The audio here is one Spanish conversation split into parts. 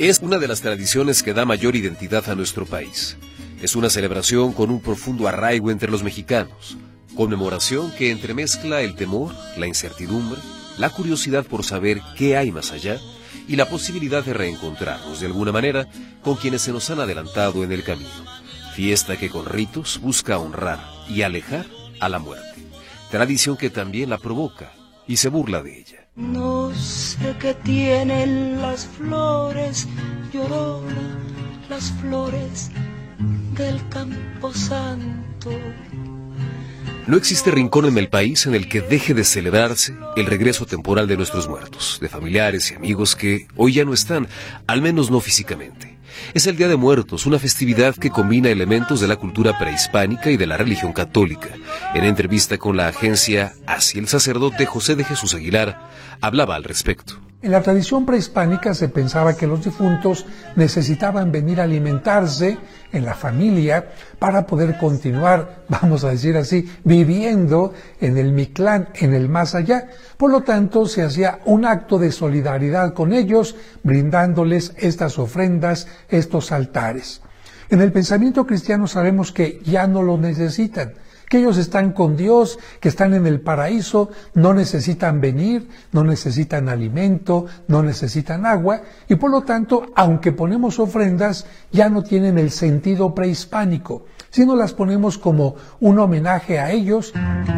Es una de las tradiciones que da mayor identidad a nuestro país. Es una celebración con un profundo arraigo entre los mexicanos, conmemoración que entremezcla el temor, la incertidumbre, la curiosidad por saber qué hay más allá y la posibilidad de reencontrarnos de alguna manera con quienes se nos han adelantado en el camino. Fiesta que con ritos busca honrar y alejar a la muerte. Tradición que también la provoca y se burla de ella. No sé qué tienen las flores, llorona, las flores del Camposanto. No existe rincón en el país en el que deje de celebrarse el regreso temporal de nuestros muertos, de familiares y amigos que hoy ya no están, al menos no físicamente. Es el Día de Muertos, una festividad que combina elementos de la cultura prehispánica y de la religión católica. En entrevista con la agencia ASI, el sacerdote José de Jesús Aguilar hablaba al respecto. En la tradición prehispánica se pensaba que los difuntos necesitaban venir a alimentarse en la familia para poder continuar, vamos a decir así, viviendo en el Mictlán, en el más allá. Por lo tanto, se hacía un acto de solidaridad con ellos, brindándoles estas ofrendas, estos altares. En el pensamiento cristiano sabemos que ya no lo necesitan, que ellos están con Dios, que están en el paraíso, no necesitan venir, no necesitan alimento, no necesitan agua, y por lo tanto, aunque ponemos ofrendas, ya no tienen el sentido prehispánico, sino las ponemos como un homenaje a ellos.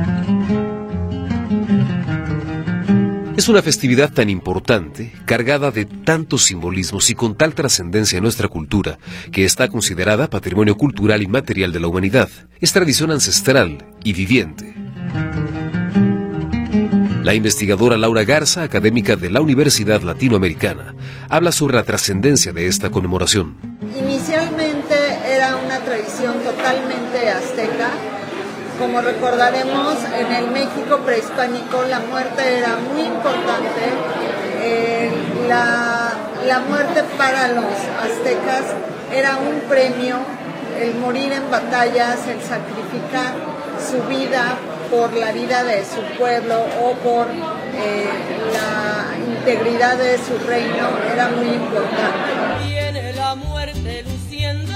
Es una festividad tan importante, cargada de tantos simbolismos y con tal trascendencia en nuestra cultura, que está considerada patrimonio cultural inmaterial de la humanidad. Es tradición ancestral y viviente. La investigadora Laura Garza, académica de la Universidad Latinoamericana, habla sobre la trascendencia de esta conmemoración. Inicialmente era una tradición totalmente azteca. Como recordaremos, en el México prehispánico la muerte era muy importante. La muerte para los aztecas era un premio, el morir en batallas, el sacrificar su vida por la vida de su pueblo o por la integridad de su reino era muy importante. Viene la muerte luciendo.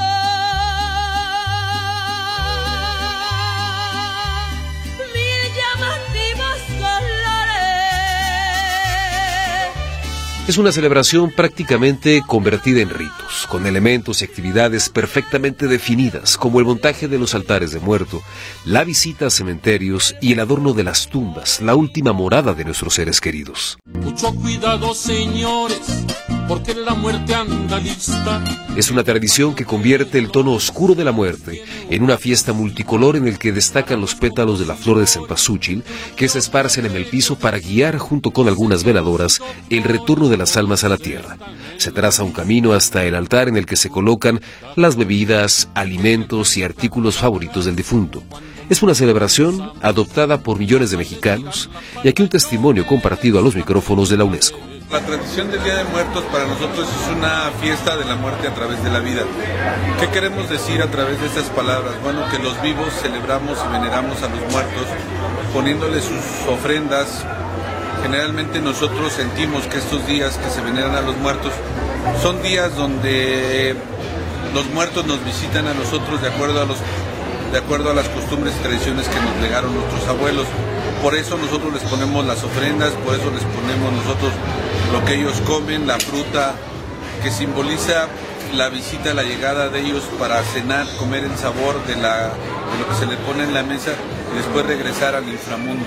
Es una celebración prácticamente convertida en ritos, con elementos y actividades perfectamente definidas, como el montaje de los altares de muerto, la visita a cementerios y el adorno de las tumbas, la última morada de nuestros seres queridos. Mucho cuidado, señores, porque la muerte anda lista. Es una tradición que convierte el tono oscuro de la muerte en una fiesta multicolor en el que destacan los pétalos de la flor de cempasúchil que se esparcen en el piso para guiar, junto con algunas veladoras, el retorno de las almas a la tierra. Se traza un camino hasta el altar en el que se colocan las bebidas, alimentos y artículos favoritos del difunto. Es una celebración adoptada por millones de mexicanos y aquí un testimonio compartido a los micrófonos de la UNESCO. La tradición del Día de Muertos para nosotros es una fiesta de la muerte a través de la vida. ¿Qué queremos decir a través de estas palabras? Bueno, que los vivos celebramos y veneramos a los muertos poniéndoles sus ofrendas. Generalmente nosotros sentimos que estos días que se veneran a los muertos son días donde los muertos nos visitan a nosotros de acuerdo a las costumbres y tradiciones que nos legaron nuestros abuelos. Por eso nosotros les ponemos las ofrendas, por eso les ponemos nosotros lo que ellos comen, la fruta, que simboliza la visita, la llegada de ellos para cenar, comer el sabor de lo que se les pone en la mesa y después regresar al inframundo.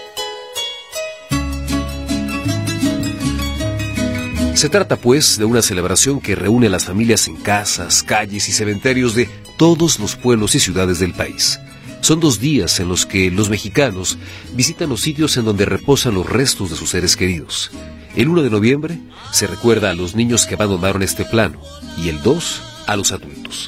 Se trata, pues, de una celebración que reúne a las familias en casas, calles y cementerios de todos los pueblos y ciudades del país. Son 2 días en los que los mexicanos visitan los sitios en donde reposan los restos de sus seres queridos. El 1 de noviembre se recuerda a los niños que abandonaron este plano y el 2 a los adultos.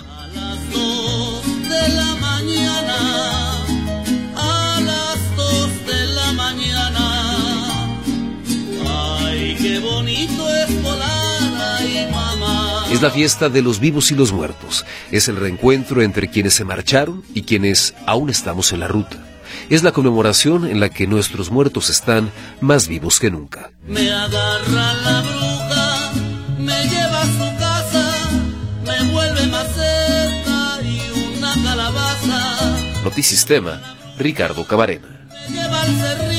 A las 2 de la mañana, ay, qué bonito es volar, ay, mamá. Es la fiesta de los vivos y los muertos. Es el reencuentro entre quienes se marcharon y quienes aún estamos en la ruta. Es la conmemoración en la que nuestros muertos están más vivos que nunca. Me agarra la bruja, me lleva a su casa. casa. Notisistema, Ricardo Cabarena. Llevarse